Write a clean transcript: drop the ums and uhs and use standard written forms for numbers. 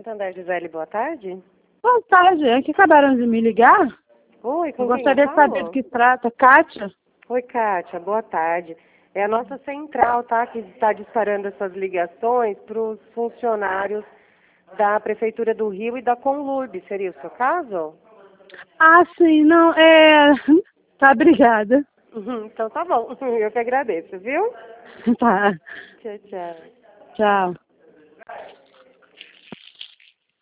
Santander, Gisele, boa tarde. Boa tarde, é que acabaram de me ligar. Oi, com Eu quem gostaria eu de saber falo? do que se trata. Kátia? Oi, Kátia, boa tarde. É a nossa central, tá? Que está disparando essas ligações para os funcionários da Prefeitura do Rio e da Conlurb. Seria o seu caso? Ah, sim, não, Tá, obrigada. Então tá bom. Eu que agradeço, viu? Tá, Tchau, tchau. tchau.